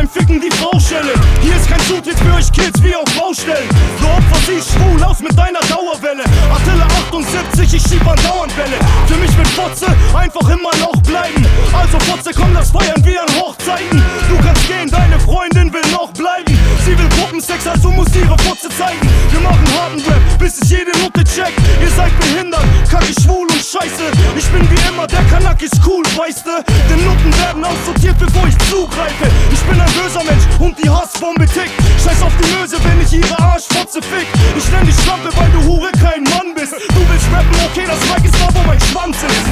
beim Ficken die Frau stelle. Hier ist kein Zutritt für euch Kids wie auf Baustellen. Du Opfer siehst schwul aus mit deiner Dauerwelle. Attila 78, ich schieb andauernd Welle. Für mich wird Fotze einfach immer noch bleiben. Also Fotze, komm, lass feiern wie an Hochzeiten. Du kannst gehen, deine Freundin will noch bleiben. Sie will Gruppensex, also muss ihre Fotze zeigen. Wir machen harten Rap, bis es jede Note checkt. Ihr seid behindert, kacke, schwul und scheiße. Ich bin wie immer, der Kanak ist cool, weißt du? Denn Nutten werden aussortiert, bevor ich zugreife. Ich bin ein böser Mensch und die Hassbombe tickt. Scheiß auf die Möse, wenn ich ihre Arschfotze fick. Ich nenn dich Schlampe, weil du Hure kein Mann bist. Du willst rappen, okay, das Mic ist da, wo mein Schwanz ist.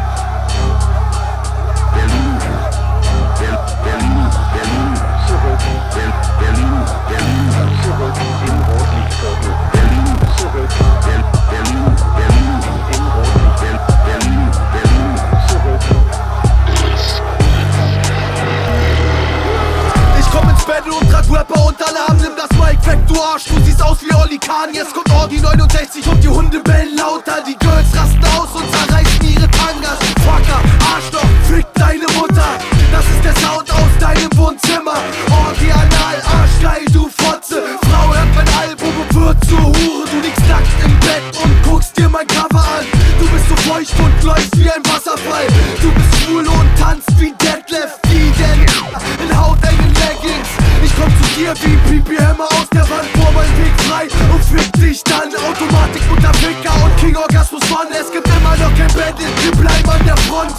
Und trag Rapper unter den Arm, nimm das Mic weg, du Arsch. Du siehst aus wie Oli Kahn, jetzt kommt Orgi 69 und die Hunde bellen lauter. Die Girls rasten aus und zerreißen ihre Tangas. Fucker, Arschloch, fick deine Mutter. Das ist der Sound aus deinem Wohnzimmer. Orgi anal, Arschgeil, du Fotze. Frau hört mein Album und wird zur Hure. Du liegst nackt im Bett und guckst dir mein Cover an. Du bist so feucht und läufst wie ein Wasserfall. Du bist schwul und tanzt wie Detlef Eden in hautengen Leggings. Ich komm zu dir wie Pipi Hammer aus der Wand, vor mein Weg frei und fick dich dann. Automatik unter Ficker und King Orgasmus Mann. Es gibt immer noch kein Bandit, wir bleiben an der Front.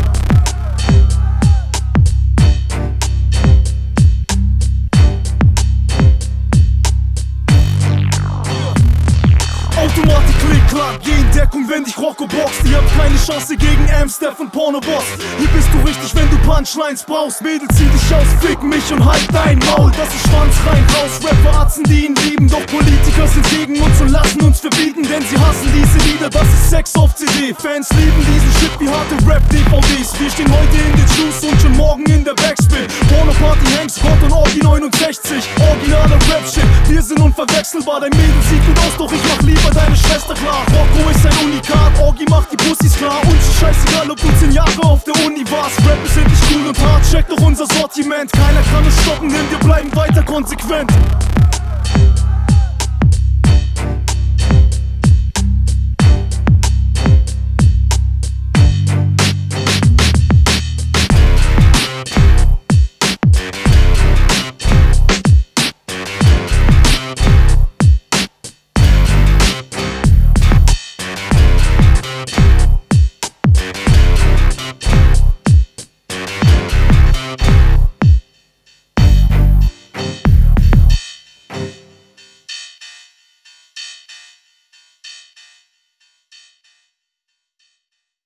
Automatik, Klick, Klack, geh in Deckung, wenn dich Rocco boxt. Ihr habt keine Chance gegen Amstef und Pornoboss. Hier bist du richtig, wenn du Punchlines brauchst. Mädel, zieh dich aus, fick mich und halt dein Maul. Das ist Schwanz rein, raus, Rapper, Atzen, die ihn lieben. Doch Politiker sind gegen uns und lassen uns verbieten. Denn sie hassen diese Lieder, das ist Sex auf CD. Fans lieben diesen Shit wie harte Rap-DVDs. Wir stehen heute in den Shoes und schon morgen in der Backspin. Porno-Party, Hangspot und Orgi 69. Originaler Rap-Shit, wir sind unverwechselbar. Dein Mädel sieht gut aus, doch ich mach lieber deine Schwester klar. Rocco ist ein Unikat, Orgi macht die Pussys klar. Uns ist scheißegal, ob du 10 Jahre auf der Uni warst. Rap ist endlich cool und hart, check doch unser Sortiment. Keiner kann es stoppen, denn wir bleiben weiter konsequent.